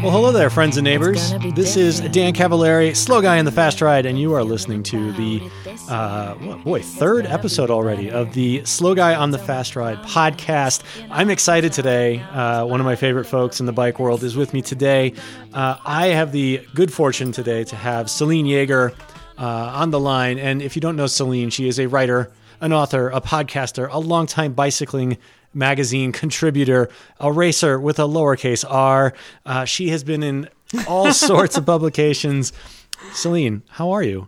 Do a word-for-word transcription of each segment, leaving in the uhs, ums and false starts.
Well, hello there, friends and neighbors. This is Dan Cavallari, Slow Guy in the Fast Ride, and you are listening to the, uh, oh boy, third episode already of the Slow Guy on the Fast Ride podcast. I'm excited today. Uh, one of my favorite folks in the bike world is with me today. Uh, I have the good fortune today to have Celine Yeager uh, on the line. And if you don't know Celine, she is a writer, an author, a podcaster, a longtime bicycling magazine contributor, a racer with a lowercase r. Uh, she has been in all sorts of publications. Celine, how are you?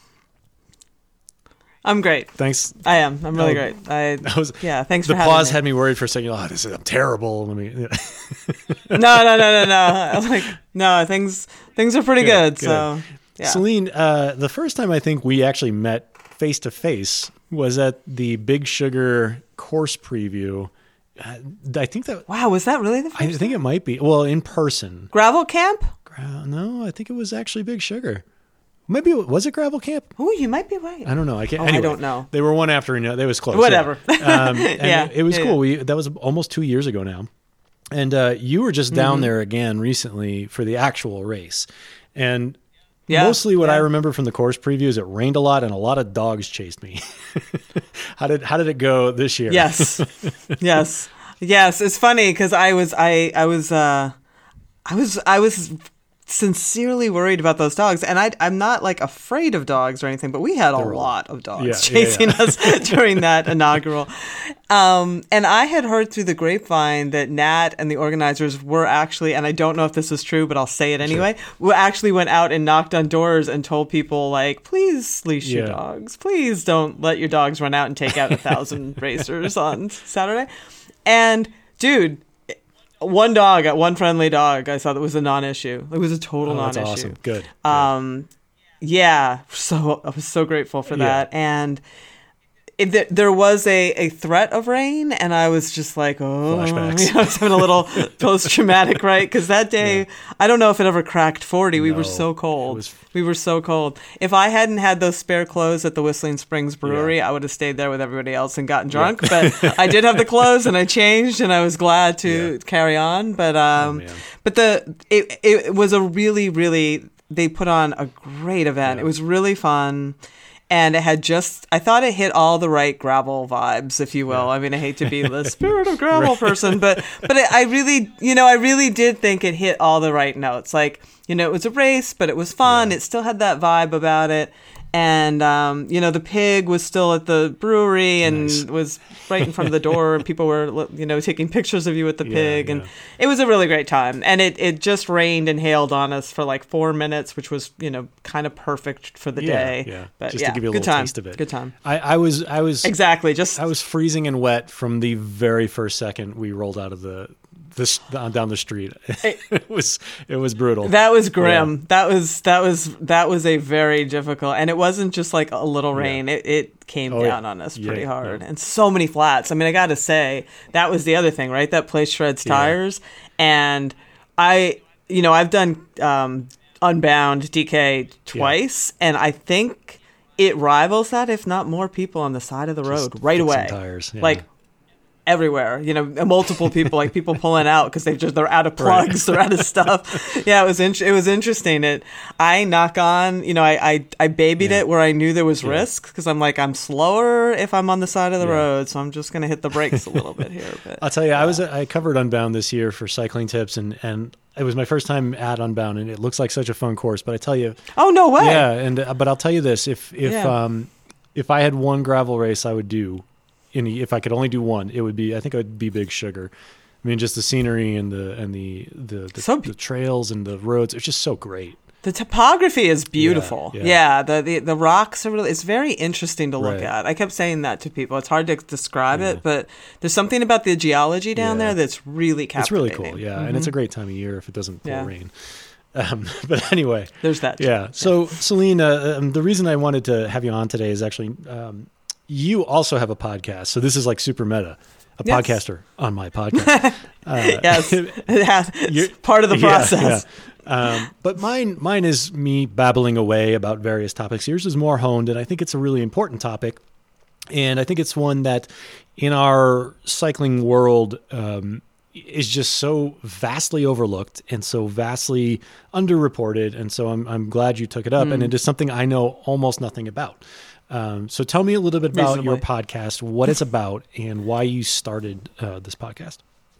I'm great. Thanks. I am. I'm really oh, great. I was, yeah. Thanks for for having me. The pause me. had me worried for a second. Oh, this is I'm terrible. Let me. Yeah. no, no, no, no, no. I was like, no, things things are pretty good. good, good. So, yeah. Celine, uh, the first time I think we actually met face to face was at the Big Sugar course preview. Uh, I think that. Wow, was that really the first I think time? it might be. Well, in person. Gravel Camp? Gra- no, I think it was actually Big Sugar. Maybe it, was it Gravel Camp? Oh, you might be right. I don't know. I can't. Oh, anyway, I don't know. They were one after another. They was close. Whatever. Yeah. Um, and yeah. It, it was yeah, cool. Yeah. We that was almost two years ago now, and uh, you were just down mm-hmm. there again recently for the actual race, and. Yeah, Mostly what yeah. I remember from the course preview is it rained a lot and a lot of dogs chased me. how did how did it go this year? Yes, yes, yes. It's funny because I was I I was uh, I was I was sincerely worried about those dogs, and I I'm not like afraid of dogs or anything, but we had a They're lot old. of dogs yeah, chasing yeah, yeah. us during that inaugural. Um, and I had heard through the grapevine that Nat and the organizers were actually, and I don't know if this is true, but I'll say it anyway, sure. we actually went out and knocked on doors and told people, like, please leash yeah. your dogs. Please don't let your dogs run out and take out a thousand racers on Saturday. And, dude, one dog, one friendly dog, I saw that was a non-issue. It was a total oh, non-issue. That's awesome. Good. Um, Good. Yeah, so I was so grateful for that. Yeah. And It, there was a, a threat of rain, and I was just like, oh, flashbacks. You know, I was having a little post-traumatic, right? Because that day, yeah. I don't know if it ever cracked forty. We no, were so cold. Was... We were so cold. If I hadn't had those spare clothes at the Whistling Springs Brewery, yeah. I would have stayed there with everybody else and gotten drunk. Yeah. But I did have the clothes, and I changed, and I was glad to yeah. carry on. But um, oh, but the it it was a really, really, they put on a great event. Yeah. It was really fun. And it had just, I thought it hit all the right gravel vibes, if you will. Yeah. I mean, I hate to be the spirit of gravel right. person, but but it, I really, you know, I really did think it hit all the right notes. Like, you know, it was a race, but it was fun. Yeah. It still had that vibe about it. And, um, you know, the pig was still at the brewery and nice. was right in front of the door. And people were, you know, taking pictures of you with the yeah, pig. Yeah. And it was a really great time. And it, it just rained and hailed on us for like four minutes, which was, you know, kind of perfect for the yeah, day. Yeah, but just yeah, to give you a good little time. taste of it. Good time. I, I was, I was exactly just I was freezing and wet from the very first second we rolled out of the. This down the street. It, it was it was brutal. That was grim. Yeah. That was that was that was a very difficult, and it wasn't just like a little rain. Yeah. It it came oh, down yeah. on us pretty yeah, hard, yeah. and so many flats. I mean, I got to say that was the other thing, right? That place shreds tires, yeah. and I, you know, I've done um, Unbound D K twice, yeah. and I think it rivals that, if not more people on the side of the road just right away. Tires, yeah. Like. Everywhere, you know, multiple people, like people pulling out because they just they're out of plugs, right. they're out of stuff. Yeah, it was in, it was interesting. It I knock on, you know, I I, I babied yeah. it where I knew there was yeah. risk because I'm like I'm slower if I'm on the side of the yeah. road, so I'm just gonna hit the brakes a little bit here. But I'll tell you, yeah. I was I covered Unbound this year for Cycling Tips, and and it was my first time at Unbound, and it looks like such a fun course. But I tell you, oh no way, yeah, and but I'll tell you this: if if yeah. um if I had one gravel race, I would do. In, if I could only do one, it would be. I think it would be Big Sugar. I mean, just the scenery and the and the the the, so, the trails and the roads. It's just so great. The topography is beautiful. Yeah, yeah. yeah the, the the rocks are really. It's very interesting to look right. at. I kept saying that to people. It's hard to describe yeah. it, but there's something about the geology down yeah. there that's really captivating. It's really cool. Yeah, mm-hmm. and it's a great time of year if it doesn't pour yeah. rain. Um, but anyway, there's that. Yeah. So, yeah. Celine, uh, um, the reason I wanted to have you on today is actually. Um, You also have a podcast, so this is like super meta. A yes. podcaster on my podcast. Uh, yes, it has, it's part of the process. Yeah, yeah. Um, but mine, mine is me babbling away about various topics. Yours is more honed, and I think it's a really important topic. And I think it's one that, in our cycling world, um, is just so vastly overlooked and so vastly underreported. And so I'm, I'm glad you took it up. Mm. And it is something I know almost nothing about. Um, so tell me a little bit about Reasonably. your podcast, what it's about, and why you started uh, this podcast.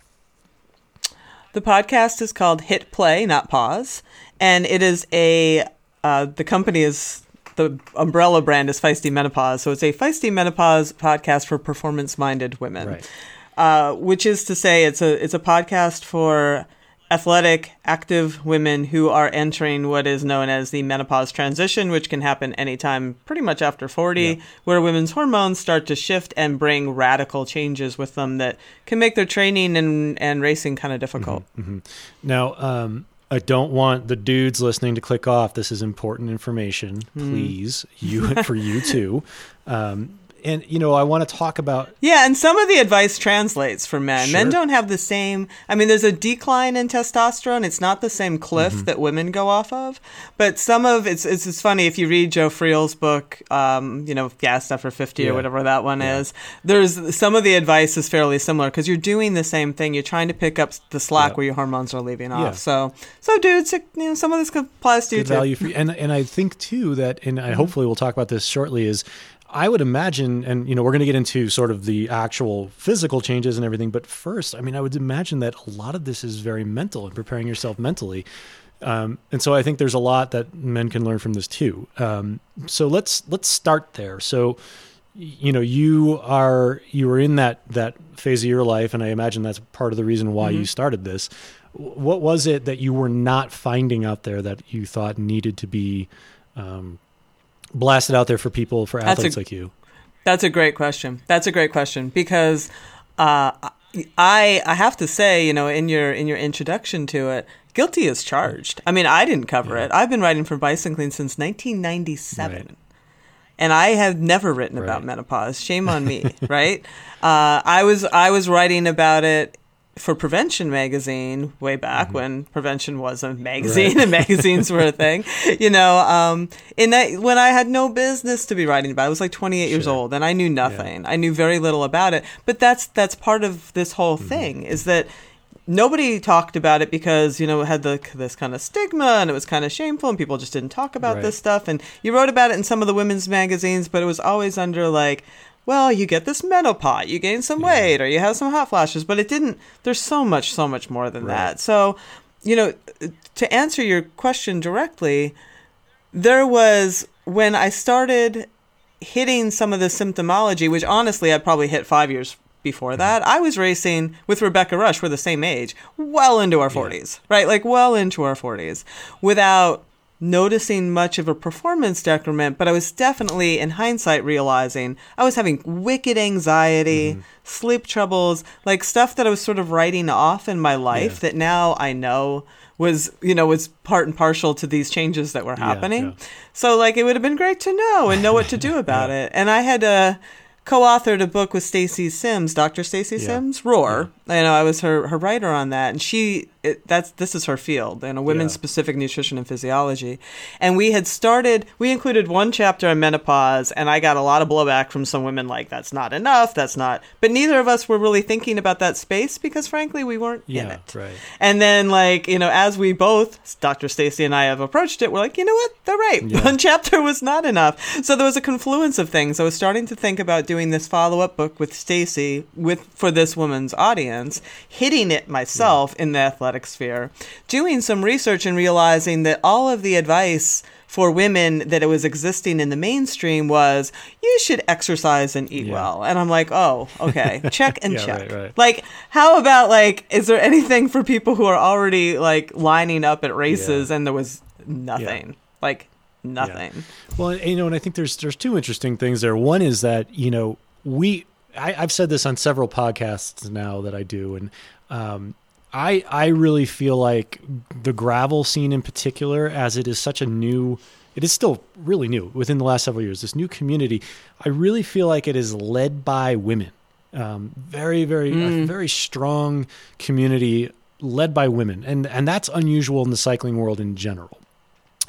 The podcast is called Hit Play, Not Pause. And it is a, uh, the company is, the umbrella brand is Feisty Menopause. So it's a Feisty Menopause podcast for performance-minded women. Right. Uh, which is to say it's a it's a podcast for athletic, active women who are entering what is known as the menopause transition, which can happen anytime pretty much after forty, yeah. where women's hormones start to shift and bring radical changes with them that can make their training and, and racing kind of difficult. Mm-hmm, mm-hmm. Now, um, I don't want the dudes listening to click off. This is important information, please, mm. you for you too. Um, And, you know, I want to talk about... Yeah, and some of the advice translates for men. Sure. Men don't have the same... I mean, there's a decline in testosterone. It's not the same cliff mm-hmm. that women go off of. But some of... It's it's, it's funny, if you read Joe Friel's book, um, you know, Gassed After fifty yeah. or whatever that one yeah. is, there's some of the advice is fairly similar because you're doing the same thing. You're trying to pick up the slack yeah. where your hormones are leaving off. Yeah. So, so dudes, you know, some of this applies to Good you, value too. For, and, and I think, too, that... And I, hopefully we'll talk about this shortly, is... I would imagine, and you know, we're going to get into sort of the actual physical changes and everything, but first, I mean, I would imagine that a lot of this is very mental and preparing yourself mentally. Um, and so I think there's a lot that men can learn from this too. Um, so let's, let's start there. So, you know, you are, you were in that, that phase of your life, and I imagine that's part of the reason why mm-hmm. you started this. What was it that you were not finding out there that you thought needed to be, um, blasted out there for people, for athletes a, like you? That's a great question. That's a great question because uh, I I have to say, you know, in your in your introduction to it, guilty as charged. I mean, I didn't cover yeah. it. I've been writing for Bicycling since nineteen ninety-seven. Right. And I have never written right. about menopause. Shame on me, right? Uh, I was I was writing about it for Prevention magazine way back mm-hmm. when Prevention was a magazine right. and magazines were a thing, you know, um, in that when I had no business to be writing about it. I was like twenty-eight sure. years old and I knew nothing. Yeah. I knew very little about it, but that's, that's part of this whole mm-hmm. thing is that nobody talked about it because, you know, it had the, this kind of stigma and it was kind of shameful and people just didn't talk about right. this stuff. And you wrote about it in some of the women's magazines, but it was always under like, well, you get this menopause, you gain some yeah. weight, or you have some hot flashes, but it didn't, there's so much, so much more than right. that. So, you know, to answer your question directly, there was, when I started hitting some of the symptomology, which honestly, I probably hit five years before that, I was racing with Rebecca Rusch, we're the same age, well into our forties, yeah. right? Like well into our forties, without noticing much of a performance decrement, but I was definitely, in hindsight, realizing I was having wicked anxiety, mm-hmm. sleep troubles, like stuff that I was sort of writing off in my life yeah. that now I know was, you know, was part and partial to these changes that were happening. Yeah, yeah. So, like, it would have been great to know and know what to do about yeah. it. And I had uh, co-authored a book with Stacy Sims, Doctor Stacy yeah. Sims, Roar. Yeah. You know, I was her, her writer on that, and she, it, that's this is her field, you know, women's yeah. specific nutrition and physiology. And we had started, we included one chapter on menopause, and I got a lot of blowback from some women like, that's not enough, that's not, but neither of us were really thinking about that space because frankly, we weren't yeah, in it. Right. And then like, you know, as we both, Doctor Stacy and I have approached it, we're like, you know what, they're right. Yeah. One chapter was not enough. So there was a confluence of things. I was starting to think about doing this follow-up book with Stacy with for this woman's audience, hitting it myself yeah. in the athletic sphere, doing some research and realizing that all of the advice for women that it was existing in the mainstream was you should exercise and eat yeah. well. And I'm like, oh, okay, check and yeah, check. Right, right. Like, how about like, is there anything for people who are already like lining up at races yeah. and there was nothing, yeah. like nothing. Yeah. Well, you know, and I think there's, there's two interesting things there. One is that, you know, we, I, I've said this on several podcasts now that I do. And, um, I I really feel like the gravel scene in particular, as it is such a new, it is still really new within the last several years, this new community, I really feel like it is led by women. Um, very, very, mm. a very strong community led by women. And, and that's unusual in the cycling world in general.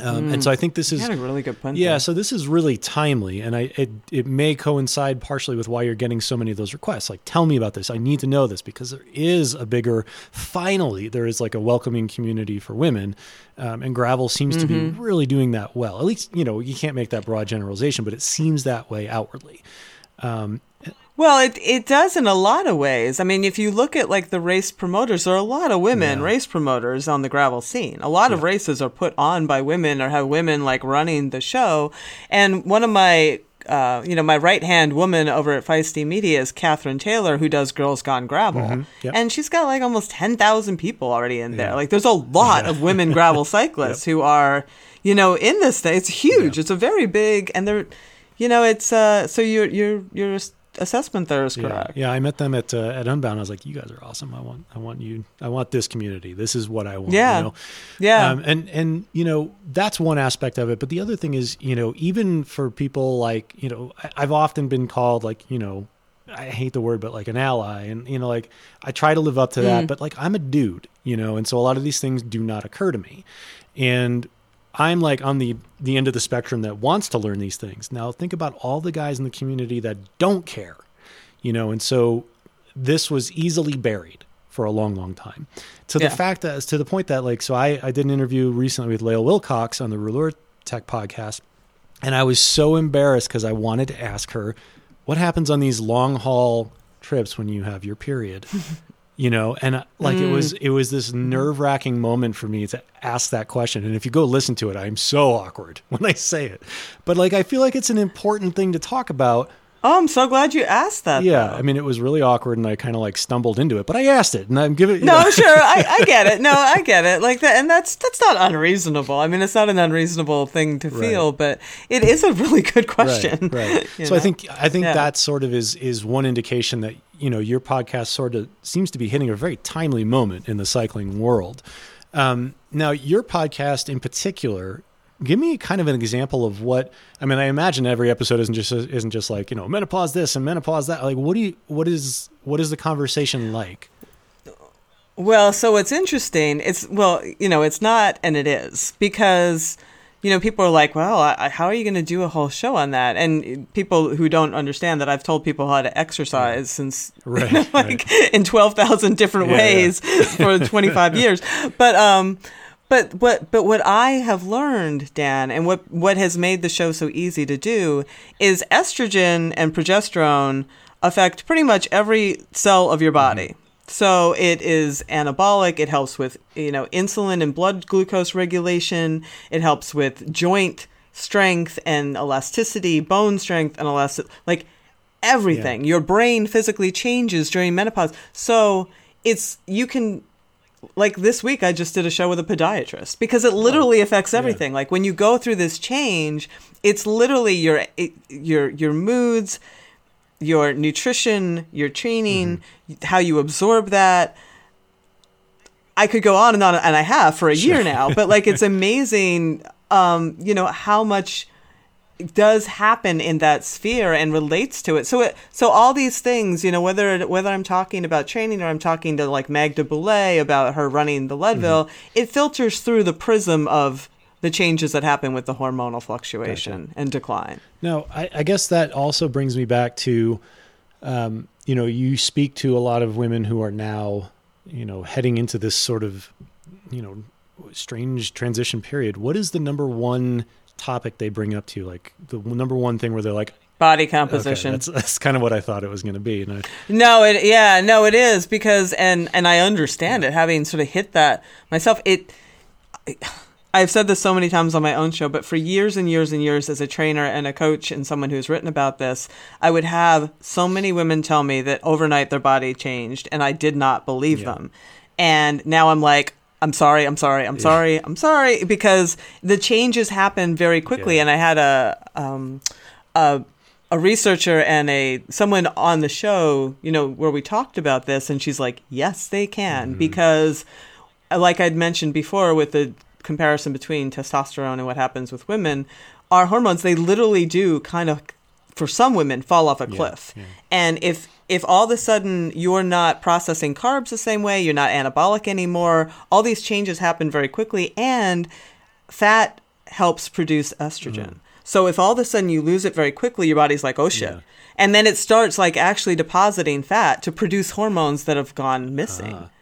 Um, mm. And so I think this is you had a really good point. Yeah, there. so this is really timely, and I it, it may coincide partially with why you're getting so many of those requests. Like, tell me about this. I need to know this, because there is a bigger, finally, there is like a welcoming community for women, um, and Gravel seems mm-hmm. to be really doing that well. At least, you know, you can't make that broad generalization, but it seems that way outwardly. Um, Well, it it does in a lot of ways. I mean, if you look at like the race promoters, there are a lot of women yeah. race promoters on the gravel scene. A lot yeah. of races are put on by women or have women like running the show. And one of my, uh, you know, my right hand woman over at Feisty Media is Catherine Taylor, who does Girls Gone Gravel, mm-hmm. yep. and she's got like almost ten thousand people already in there. Yeah. Like, there's a lot yeah. of women gravel cyclists yep. who are, you know, in this thing. It's huge. Yeah. It's a very big, and they're, you know, it's uh, so you're you're you're. assessment there is correct. Yeah, yeah, I met them at uh, at Unbound. I was like, "You guys are awesome. I want, I want you. I want this community. This is what I want." Yeah, you know? yeah. Um, and and you know, that's one aspect of it. But the other thing is, you know, even for people like, you know, I, I've often been called like, you know, I hate the word, but like an ally, and you know, like I try to live up to that. Mm. But like, I'm a dude, you know, and so a lot of these things do not occur to me, and I'm like on the, the end of the spectrum that wants to learn these things. Now think about all the guys in the community that don't care, you know, and so this was easily buried for a long, long time, to yeah. the fact that, to the point that like, so I, I did an interview recently with Lael Wilcox on the Rouleur Tech podcast, and I was so embarrassed because I wanted to ask her, what happens on these long haul trips when you have your period? You know, and like mm. it was, it was this nerve wracking moment for me to ask that question. And if you go listen to it, I'm so awkward when I say it, but like, I feel like it's an important thing to talk about. Oh, I'm so glad you asked that. Yeah. Though. I mean, it was really awkward and I kind of like stumbled into it, but I asked it and I'm giving No, know. sure. I, I get it. No, I get it. Like that. And that's, that's not unreasonable. I mean, it's not an unreasonable thing to feel, right. but it is a really good question. Right. right. So know? I think, I think yeah. that sort of is, is one indication that, you know, your podcast sort of seems to be hitting a very timely moment in the cycling world. Um, now your podcast in particular, give me kind of an example of what, I mean, I imagine every episode isn't just, isn't just like, you know, menopause this and menopause that. Like, what do you, what is, what is the conversation like? Well, so it's interesting. It's, well, you know, it's not, and it is, because, you know, people are like, well, I, how are you going to do a whole show on that? And people who don't understand that I've told people how to exercise yeah. since right, you know, like right. in twelve thousand different yeah, ways yeah. for twenty-five years. But, um, But what but what I have learned, Dan, and what, what has made the show so easy to do is estrogen and progesterone affect pretty much every cell of your body. Mm-hmm. So it is anabolic. It helps with, you know, insulin and blood glucose regulation. It helps with joint strength and elasticity, bone strength and elasticity, like everything. Yeah. Your brain physically changes during menopause. So it's, you can, like this week, I just did a show with a podiatrist because it literally oh, affects everything. Yeah. Like when you go through this change, it's literally your it, your your moods, your nutrition, your training, mm-hmm. how you absorb that. I could go on and on, and I have for a sure. year now. But like, it's amazing, um, you know, how much does happen in that sphere and relates to it. So it, so all these things, you know, whether whether I'm talking about training or I'm talking to like Magda Boulay about her running the Leadville, mm-hmm. it filters through the prism of the changes that happen with the hormonal fluctuation gotcha. And decline. Now, I, I guess that also brings me back to, um, you know, you speak to a lot of women who are now, you know, heading into this sort of, you know, strange transition period. What is the number one topic they bring up to you, like the number one thing where they're like body composition? Okay, that's, that's kind of what I thought it was going to be. And I, no, it yeah, no, it is because and and I understand it, having sort of hit that myself. It, I've said this so many times on my own show, but for years and years and years, as a trainer and a coach and someone who's written about this, I would have so many women tell me that overnight their body changed, and I did not believe yeah. them. And now I'm like, I'm sorry, I'm sorry, I'm yeah. sorry, I'm sorry, because the changes happen very quickly. Yeah. And I had a, um, a a researcher and a someone on the show, you know, where we talked about this, and she's like, yes, they can, mm-hmm. because like I'd mentioned before with the comparison between testosterone and what happens with women, our hormones, they literally do kind of, for some women, fall off a cliff. Yeah. Yeah. And if If all of a sudden you're not processing carbs the same way, you're not anabolic anymore, all these changes happen very quickly, and fat helps produce estrogen. Mm. So if all of a sudden you lose it very quickly, your body's like, oh shit. Yeah. And then it starts like actually depositing fat to produce hormones that have gone missing. Uh.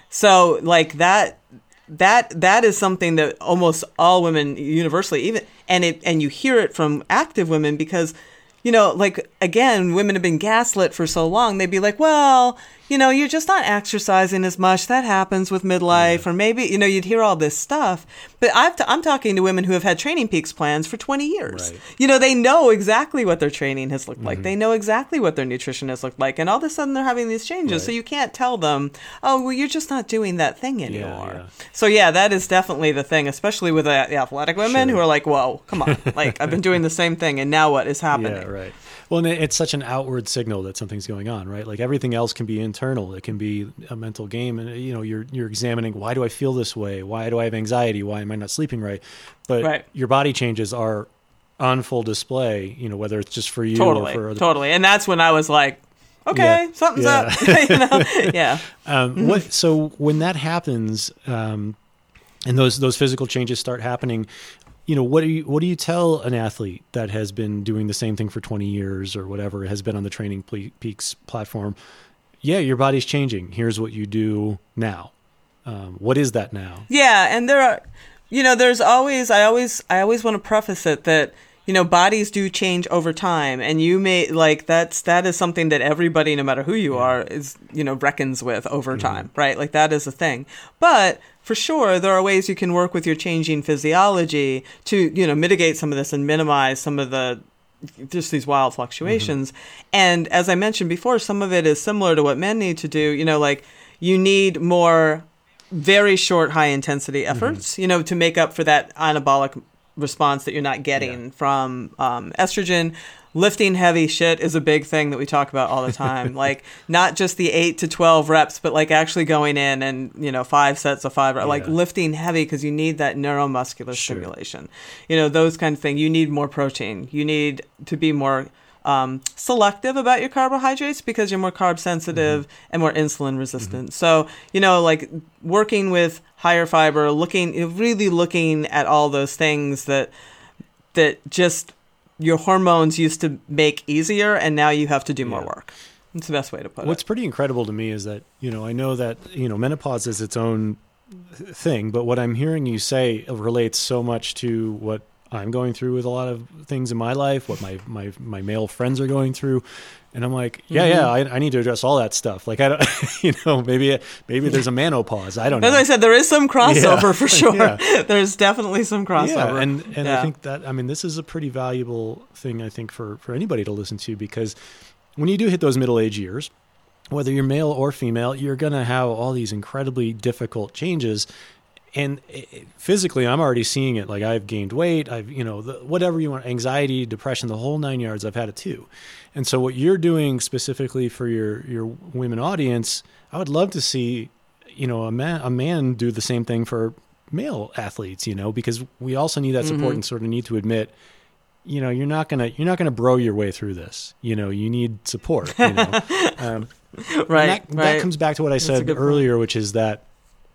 So like that, that, that is something that almost all women universally, even, and it, and you hear it from active women because, you know, like, again, women have been gaslit for so long. They'd be like, well, you know, you're just not exercising as much. That happens with midlife. Yeah. Or maybe, you know, you'd hear all this stuff. But I've t- I'm talking to women who have had Training Peaks plans for twenty years. Right. You know, they know exactly what their training has looked mm-hmm. like. They know exactly what their nutrition has looked like. And all of a sudden they're having these changes. Right. So you can't tell them, oh, well, you're just not doing that thing anymore. Yeah, yeah. So, yeah, that is definitely the thing, especially with the, the athletic women sure. who are like, whoa, come on. Like, I've been doing the same thing. And now what is happening? Yeah, right. Well, and it's such an outward signal that something's going on, right? Like everything else can be internal. It can be a mental game. And, you know, you're you're examining, why do I feel this way? Why do I have anxiety? Why am I not sleeping right? But right. your body changes are on full display, you know, whether it's just for you totally, or for other Totally. And that's when I was like, okay, yeah. something's yeah. up. you know? Yeah. Um, mm-hmm. what, so when that happens um, and those those physical changes start happening, you know, what do you, what do you tell an athlete that has been doing the same thing for twenty years or whatever, has been on the Training Peaks platform? Yeah, your body's changing. Here's what you do now. Um, what is that now? Yeah. And there are, you know, there's always, I always, I always want to preface it that, you know, bodies do change over time, and you may like that's that is something that everybody, no matter who you are, is, you know, reckons with over mm-hmm. time, right? Like that is a thing. But for sure, there are ways you can work with your changing physiology to, you know, mitigate some of this and minimize some of the just these wild fluctuations. Mm-hmm. And as I mentioned before, some of it is similar to what men need to do. You know, like you need more very short, high intensity efforts, mm-hmm. you know, to make up for that anabolic response that you're not getting yeah. from um, estrogen. Lifting heavy shit is a big thing that we talk about all the time. Like not just the eight to twelve reps, but like actually going in and, you know, five sets of five, yeah. like lifting heavy because you need that neuromuscular sure. stimulation. You know, those kind of things. You need more protein. You need to be more um, selective about your carbohydrates because you're more carb sensitive mm-hmm. and more insulin resistant. Mm-hmm. So, you know, like working with higher fiber, looking, really looking at all those things that, that just your hormones used to make easier, and now you have to do more yeah. work. That's the best way to put What's it. What's pretty incredible to me is that, you know, I know that, you know, menopause is its own thing, but what I'm hearing you say relates so much to what I'm going through with a lot of things in my life, what my, my, my male friends are going through. And I'm like, yeah, mm-hmm. yeah, I, I need to address all that stuff. Like, I don't, you know, maybe, maybe there's a menopause. I don't know. As I said, there is some crossover yeah. for sure. Yeah. There's definitely some crossover. Yeah. And, and yeah. I think that, I mean, this is a pretty valuable thing, I think, for, for anybody to listen to, because when you do hit those middle age years, whether you're male or female, you're going to have all these incredibly difficult changes. And physically, I'm already seeing it. Like I've gained weight. I've, you know, the, whatever you want, anxiety, depression, the whole nine yards, I've had it too. And so what you're doing specifically for your, your women audience, I would love to see, you know, a man, a man do the same thing for male athletes, you know, because we also need that support mm-hmm. and sort of need to admit, you know, you're not going to, you're not going to bro your way through this. You know, you need support, you know? um, right. That, right. that comes back to what I said earlier, point. Which is that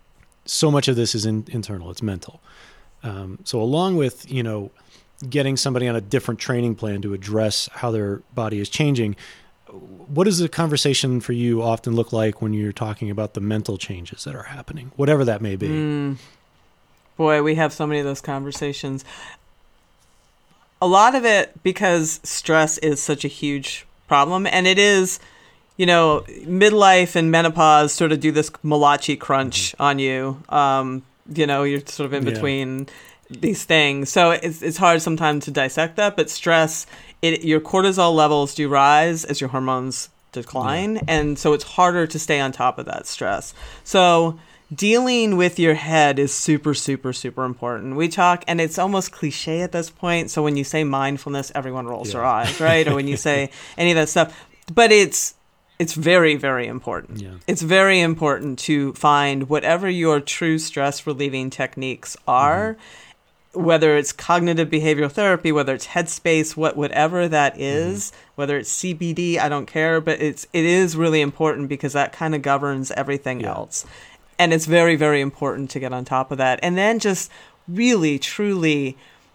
so much of this is in, internal, it's mental. Um, so along with, you know, getting somebody on a different training plan to address how their body is changing, what does the conversation for you often look like when you're talking about the mental changes that are happening, whatever that may be? Mm. Boy, we have so many of those conversations. A lot of it because stress is such a huge problem, and it is, you know, midlife and menopause sort of do this Malachi crunch mm-hmm. on you. Um, you know, you're sort of in between yeah. these things. So it's it's hard sometimes to dissect that, but stress, it your cortisol levels do rise as your hormones decline. Yeah. And so it's harder to stay on top of that stress. So dealing with your head is super, super, super important. We talk, and it's almost cliche at this point. So when you say mindfulness, everyone rolls yeah. their eyes, right? Or when you say any of that stuff, but it's, It's very, very important. Yeah. It's very important to find whatever your true stress relieving techniques are, mm-hmm. whether it's cognitive behavioral therapy, whether it's Headspace, what whatever that is, mm-hmm. whether it's C B D, I don't care, but it's it is really important because that kind of governs everything yeah. else. And it's very, very important to get on top of that. And then just really, truly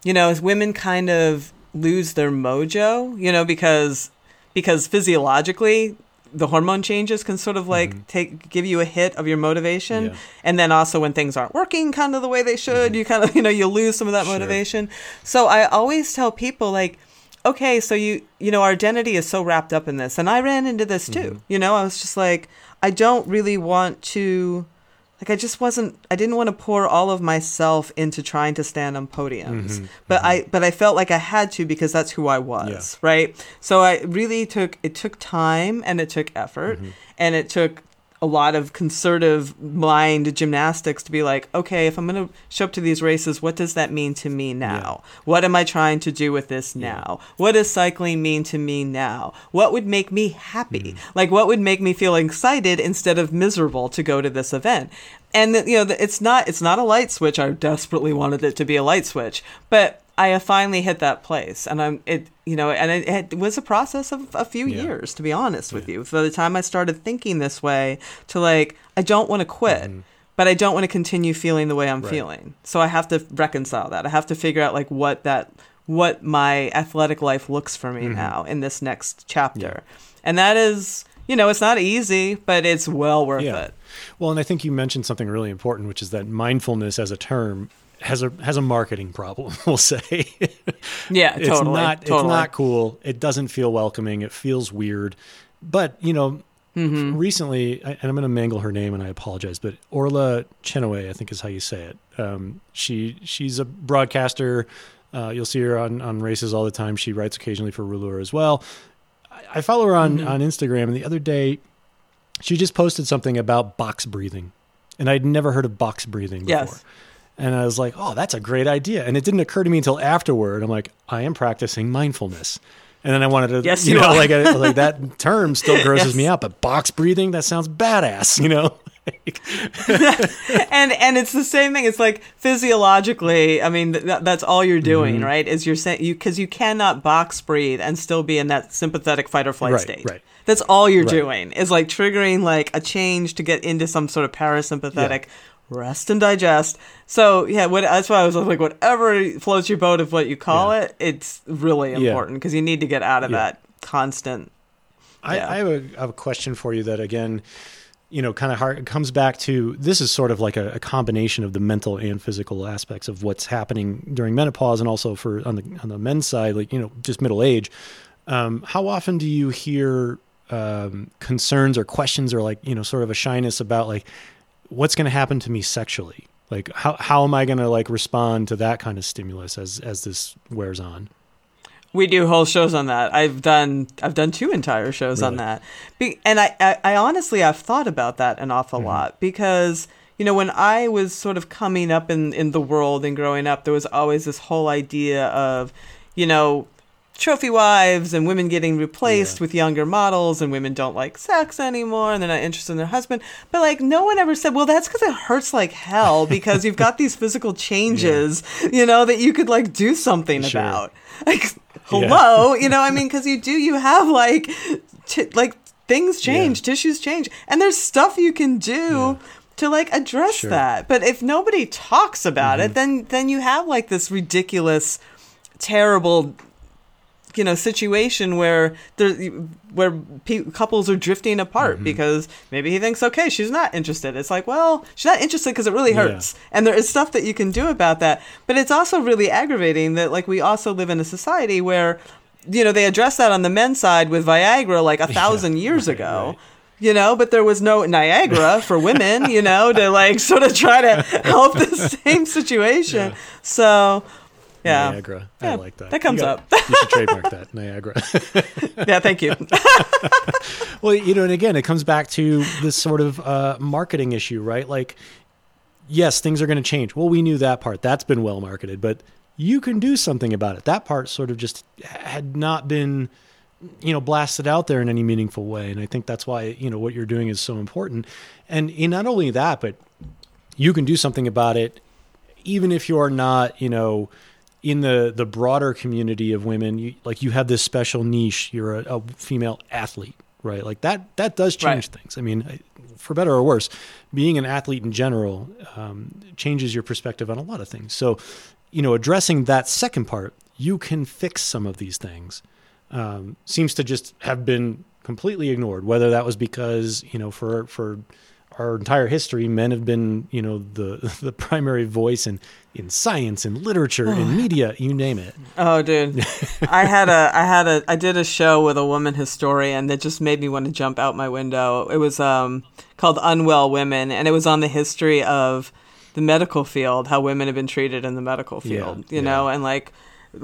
you know, as women kind of lose their mojo, you know, because because physiologically the hormone changes can sort of like mm-hmm. take give you a hit of your motivation. Yeah. And then also when things aren't working kind of the way they should, mm-hmm. you kind of, you know, you lose some of that sure. motivation. So I always tell people like, okay, so you, you know, our identity is so wrapped up in this. And I ran into this too. Mm-hmm. You know, I was just like, I don't really want to, like, I just wasn't, I didn't want to pour all of myself into trying to stand on podiums. Mm-hmm. But mm-hmm. I, but I felt like I had to because that's who I was, yeah. right? So I really took, it took time and it took effort mm-hmm. and it took a lot of concerted mind gymnastics to be like, okay, if I'm going to show up to these races, what does that mean to me now? Yeah. What am I trying to do with this now? Yeah. What does cycling mean to me now? What would make me happy? Mm. Like, what would make me feel excited instead of miserable to go to this event? And, you know, it's not, it's not a light switch. I desperately wanted it to be a light switch, but I finally hit that place, and I'm it, you know, and it, it was a process of a few yeah. years, to be honest with yeah. you. By the time I started thinking this way, to like, I don't want to quit, mm-hmm. but I don't want to continue feeling the way I'm right. feeling. So I have to reconcile that. I have to figure out like what that, what my athletic life looks for me mm-hmm. now in this next chapter, yeah. and that is, you know, it's not easy, but it's well worth yeah. it. Well, and I think you mentioned something really important, which is that mindfulness as a term has a has a marketing problem, we'll say. Yeah, it's totally. Not, totally. It's not cool. It doesn't feel welcoming. It feels weird. But, you know, mm-hmm. recently, and I'm going to mangle her name and I apologize, but Orla Chenoweth, I think is how you say it. Um, she She's a broadcaster. Uh, you'll see her on, on races all the time. She writes occasionally for Rouleur as well. I, I follow her on, mm-hmm. on Instagram, and the other day, she just posted something about box breathing. And I'd never heard of box breathing before. Yes. And I was like, oh, that's a great idea. And it didn't occur to me until afterward. I'm like, I am practicing mindfulness. And then I wanted to, yes, you, you know, are. like, I, like that term still grosses yes. me out, but box breathing, that sounds badass, you know? and and it's the same thing. It's like physiologically, I mean, th- that's all you're doing, mm-hmm. right? Is you're saying, you, because you cannot box breathe and still be in that sympathetic fight or flight right, state. Right. That's all you're right. doing is like triggering like a change to get into some sort of parasympathetic yeah. rest and digest. So yeah, what, that's why I was like, whatever floats your boat of what you call yeah. it, it's really important because yeah. you need to get out of yeah. that constant. I, yeah. I, have a, I have a question for you that again, you know, kind of hard, it comes back to, this is sort of like a, a combination of the mental and physical aspects of what's happening during menopause and also for on the on the men's side, like, you know, just middle age. Um, how often do you hear um, concerns or questions or like, you know, sort of a shyness about like, what's going to happen to me sexually? Like, how how am I going to like respond to that kind of stimulus as as this wears on? We do whole shows on that. I've done I've done two entire shows really? on that. Be, and I, I, I honestly, I've thought about that an awful mm-hmm. lot because, you know, when I was sort of coming up in, in the world and growing up, there was always this whole idea of, you know, trophy wives and women getting replaced yeah. with younger models and women don't like sex anymore and they're not interested in their husband. But like no one ever said, well, that's because it hurts like hell because you've got these physical changes, yeah. you know, that you could like do something sure. about. Like, hello, yeah. you know, I mean, because you do, you have like, t- like things change, yeah. tissues change, and there's stuff you can do yeah. to like address sure. that. But if nobody talks about mm-hmm. it, then then you have like this ridiculous, terrible, you know, situation where there, where pe- couples are drifting apart mm-hmm. because maybe he thinks, okay, she's not interested. It's like, well, she's not interested because it really hurts. Yeah. And there is stuff that you can do about that. But it's also really aggravating that, like, we also live in a society where, you know, they addressed that on the men's side with Viagra like a thousand yeah, years right, ago. Right. You know, but there was no Niagara for women, you know, to like sort of try to help the same situation. Yeah. So... Yeah. Niagara. Yeah, I like that. That comes you got, up. You should trademark that, Niagara. Yeah, thank you. Well, you know, and again, it comes back to this sort of uh, marketing issue, right? Like, yes, things are going to change. Well, we knew that part. That's been well marketed, but you can do something about it. That part sort of just had not been, you know, blasted out there in any meaningful way. And I think that's why, you know, what you're doing is so important. And in not only that, but you can do something about it, even if you're not, you know, in the, the broader community of women, you, like you have this special niche, you're a, a female athlete, right? Like that, that does change right. things. I mean, for better or worse, being an athlete in general um, changes your perspective on a lot of things. So you know, addressing that second part, you can fix some of these things, um, seems to just have been completely ignored, whether that was because, you know, for, for our entire history, men have been, you know, the, the primary voice in, in science and literature and media, you name it. Oh, dude. I had a, I had a, I did a show with a woman historian that just made me want to jump out my window. It was, um, called Unwell Women, and it was on the history of the medical field, how women have been treated in the medical field, yeah, you yeah. know, and like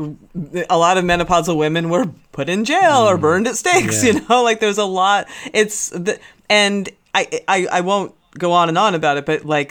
a lot of menopausal women were put in jail mm. or burned at stakes, yeah. you know, like there's a lot. It's the, and I, I, I won't go on and on about it, but like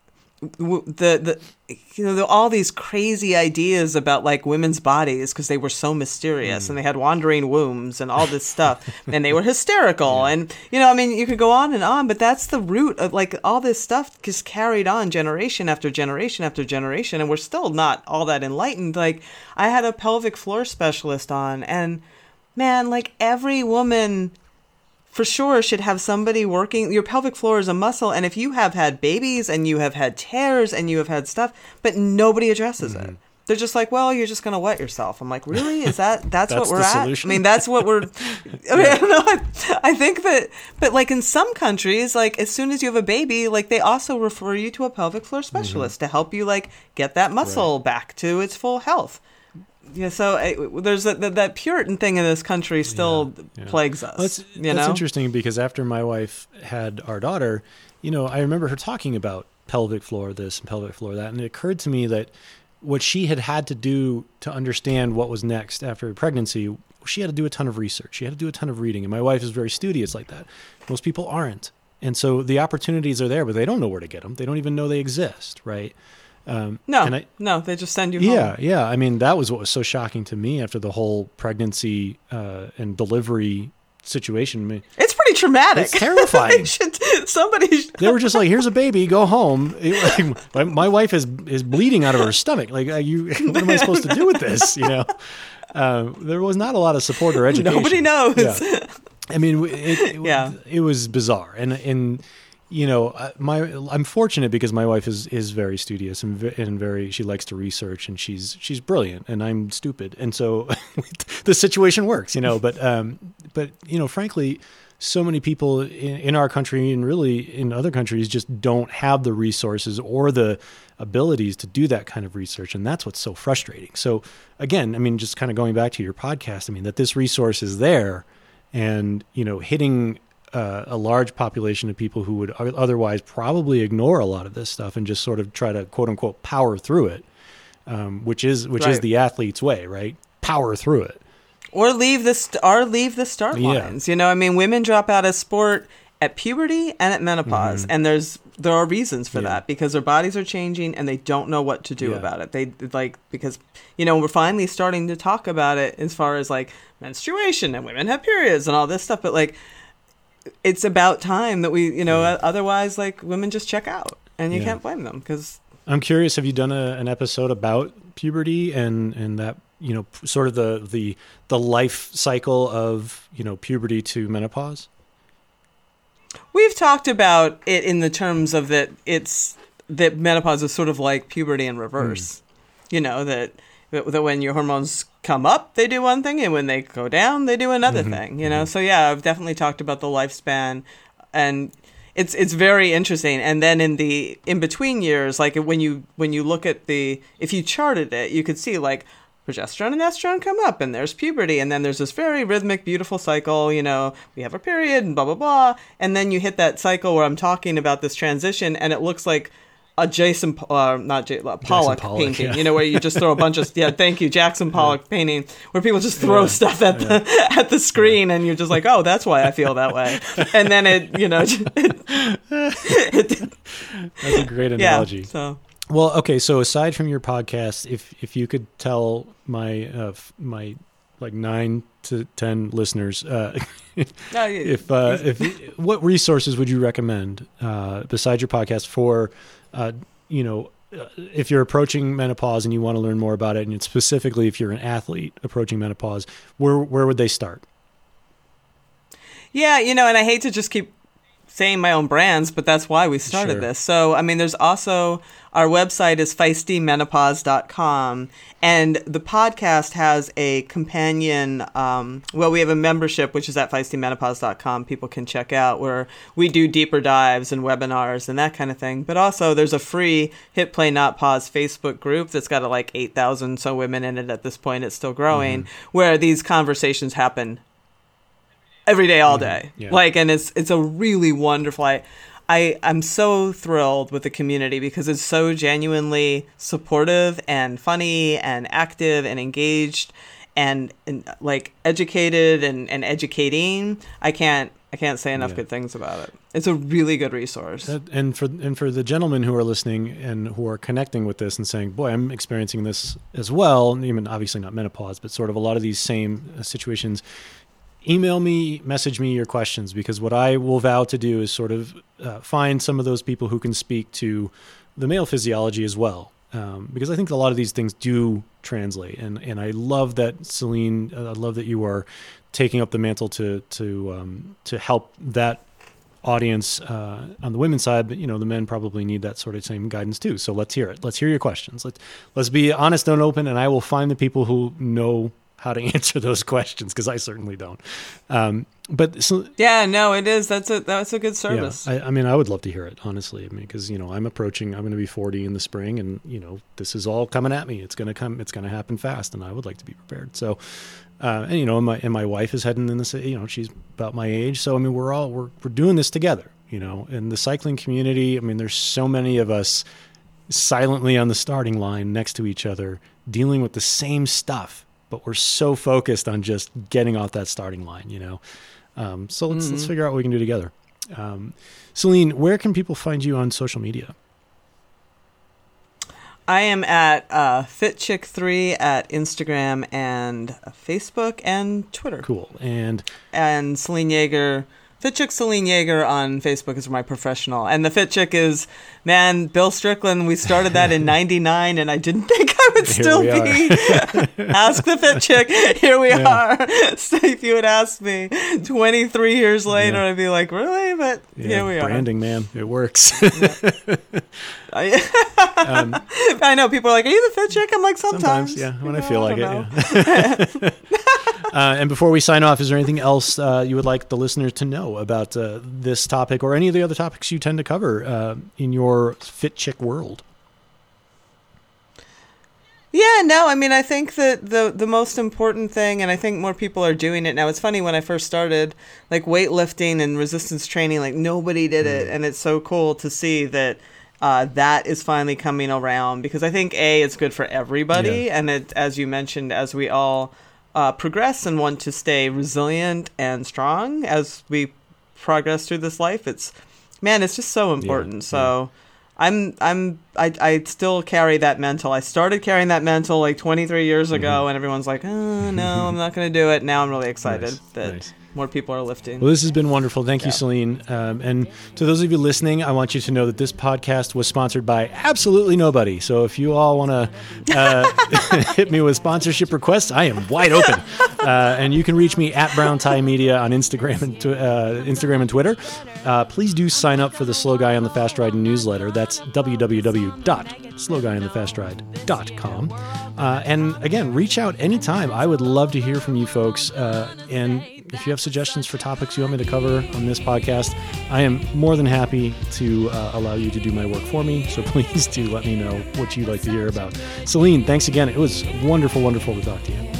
the, the, you know, the, all these crazy ideas about like women's bodies because they were so mysterious mm. and they had wandering wombs and all this stuff and they were hysterical yeah. and, you know, I mean, you could go on and on, but that's the root of like all this stuff just carried on generation after generation after generation. And we're still not all that enlightened. Like I had a pelvic floor specialist on, and man, like every woman for sure should have somebody working. Your pelvic floor is a muscle, and if you have had babies and you have had tears and you have had stuff, but nobody addresses mm-hmm. it. They're just like, well, you're just going to wet yourself. I'm like, really? Is that that's, that's what we're at? Solution? I mean, that's what we're. I mean, I don't know. I, I think that, but like in some countries, like as soon as you have a baby, like they also refer you to a pelvic floor specialist mm-hmm. to help you like get that muscle right. back to its full health. Yeah, so uh, there's a, that, that Puritan thing in this country still yeah, yeah. plagues us. Well, that's you that's know? interesting because after my wife had our daughter, you know, I remember her talking about pelvic floor this and pelvic floor that, and it occurred to me that what she had had to do to understand what was next after pregnancy, she had to do a ton of research. She had to do a ton of reading, and my wife is very studious like that. Most people aren't, and so the opportunities are there, but they don't know where to get them. They don't even know they exist, right? Um, no, and I, no, they just send you home. Yeah, yeah. I mean, that was what was so shocking to me after the whole pregnancy uh, and delivery situation. I mean, it's pretty traumatic. It's terrifying. should, somebody should... They were just like, "Here's a baby, go home." It, like, my wife is is bleeding out of her stomach. Like, uh, you, what am I supposed to do with this? You know, uh, there was not a lot of support or education. Nobody knows. Yeah. I mean, it, it, yeah. it was bizarre, and and. You know, my I'm fortunate because my wife is, is very studious and and very she likes to research, and she's she's brilliant, and I'm stupid, and so the situation works, you know. But um, but you know, frankly, so many people in, in our country and really in other countries just don't have the resources or the abilities to do that kind of research, and that's what's so frustrating. So again, I mean, just kind of going back to your podcast, I mean, that this resource is there, and you know, hitting Uh, a large population of people who would otherwise probably ignore a lot of this stuff and just sort of try to quote unquote power through it, um, which is which right. is the athlete's way, right? Power through it, or leave the st- or leave the start lines. Yeah. You know, I mean, women drop out of sport at puberty and at menopause, mm-hmm. and there's there are reasons for yeah. that because their bodies are changing and they don't know what to do yeah. about it. They like because you know we're finally starting to talk about it as far as like menstruation and women have periods and all this stuff, but like. It's about time that we, you know, yeah. otherwise, like, women just check out, and you yeah. can't blame them, because... I'm curious, have you done a, an episode about puberty and, and that, you know, sort of the, the, the life cycle of, you know, puberty to menopause? We've talked about it in the terms of that it's, that menopause is sort of like puberty in reverse. Mm. You know, that, that when your hormones come up, they do one thing, and when they go down, they do another mm-hmm. thing, you know? Mm-hmm. So yeah, I've definitely talked about the lifespan, and it's it's very interesting. And then in the in-between years, like when you when you look at the, if you charted it, you could see like progesterone and estrogen come up, and there's puberty, and then there's this very rhythmic, beautiful cycle, you know, we have a period, and blah, blah, blah. And then you hit that cycle where I'm talking about this transition, and it looks like a Jason, uh, not J, uh, Pollock, Pollock painting, yeah. you know, where you just throw a bunch of, yeah, thank you, Jackson Pollock yeah. painting, where people just throw yeah. stuff at yeah. the at the screen, yeah. and you're just like, oh, that's why I feel that way. And then it, you know. It, it, that's a great analogy. Yeah, so. Well, okay, so aside from your podcast, if if you could tell my uh, my like nine to ten listeners, uh, no, you, if uh, if what resources would you recommend uh, besides your podcast for, uh, you know, if you're approaching menopause and you want to learn more about it, and specifically if you're an athlete approaching menopause, where where would they start? Yeah, you know, and I hate to just keep saying my own brands, but that's why we started sure. this. So, I mean, there's also, our website is feisty menopause dot com, and the podcast has a companion, um, well, we have a membership, which is at feisty menopause dot com. People can check out where we do deeper dives and webinars and that kind of thing. But also there's a free Hit Play Not Pause Facebook group that's got like eight thousand so women in it at this point. It's still growing, mm-hmm. where these conversations happen every day, all day. Mm-hmm. Yeah. Like, and it's it's a really wonderful. I, I I'm so thrilled with the community because it's so genuinely supportive and funny and active and engaged and, and like educated and, and educating. I can't I can't say enough yeah. good things about it. It's a really good resource. That, and for and for the gentlemen who are listening and who are connecting with this and saying, "Boy, I'm experiencing this as well." Even obviously not menopause, but sort of a lot of these same situations. Email me, message me your questions, because what I will vow to do is sort of uh, find some of those people who can speak to the male physiology as well. Um, because I think a lot of these things do translate. And, and I love that, Celine, uh, I love that you are taking up the mantle to, to, um, to help that audience uh, on the women's side, but you know, the men probably need that sort of same guidance too. So let's hear it. Let's hear your questions. Let's, let's be honest and open, and I will find the people who know how to answer those questions, because I certainly don't. Um, but so, yeah, no, it is. That's a that's a good service. Yeah, I, I mean, I would love to hear it, honestly. I mean, because you know, I'm approaching. I'm going to be forty in the spring, and you know, this is all coming at me. It's going to come. It's going to happen fast, and I would like to be prepared. So, uh, and you know, and my and my wife is heading in this. You know, she's about my age. So I mean, we're all we're we're doing this together. You know, in the cycling community. I mean, there's so many of us silently on the starting line next to each other, dealing with the same stuff. But we're so focused on just getting off that starting line, you know. Um, so let's mm-hmm. let's figure out what we can do together. Um, Celine, where can people find you on social media? I am at uh, Fit Chick three at Instagram and Facebook and Twitter. Cool. And and Celine Yeager. Fit Chick Celine Yeager on Facebook is my professional. And the Fit Chick is, man, Bill Strickland, we started that in ninety-nine, and I didn't think I would Here still be. Ask the Fit Chick. Here we yeah. are. So if you would ask me twenty-three years later, yeah. I'd be like, really? But yeah, here we branding, are. Branding, man. It works. Yeah. um, I know. People are like, are you the Fit Chick? I'm like, sometimes. Sometimes, yeah. When you I know, feel I like it, yeah. Uh, and before we sign off, is there anything else uh, you would like the listeners to know about uh, this topic or any of the other topics you tend to cover uh, in your Fit Chick world? Yeah, no, I mean, I think that the, the most important thing, and I think more people are doing it now. It's funny, when I first started, like weightlifting and resistance training, like nobody did it. And it's so cool to see that uh, that is finally coming around, because I think, A, it's good for everybody. Yeah. And it, as you mentioned, as we all Uh, progress and want to stay resilient and strong as we progress through this life, it's man, it's just so important. Yeah, so yeah. I'm I'm I I still carry that mental. I started carrying that mental like twenty-three years ago, mm-hmm. and everyone's like, oh no, I'm not going to do it. Now I'm really excited nice, that nice. more people are lifting. Well, this has been wonderful. Thank yeah. you, Celine. Um, and to those of you listening, I want you to know that this podcast was sponsored by absolutely nobody. So if you all want to uh, hit me with sponsorship requests, I am wide open. Uh, and you can reach me at Brown Tie Media on Instagram and tw- uh, Instagram and Twitter. Uh, please do sign up for the Slow Guy on the Fast Ride newsletter. That's w w w dot slow guy on the fast ride dot com. Uh, and again, reach out anytime. I would love to hear from you folks. Uh, and if you have suggestions for topics you want me to cover on this podcast, I am more than happy to uh, allow you to do my work for me. So please do let me know what you'd like to hear about. Celine, thanks again. It was wonderful, wonderful to talk to you.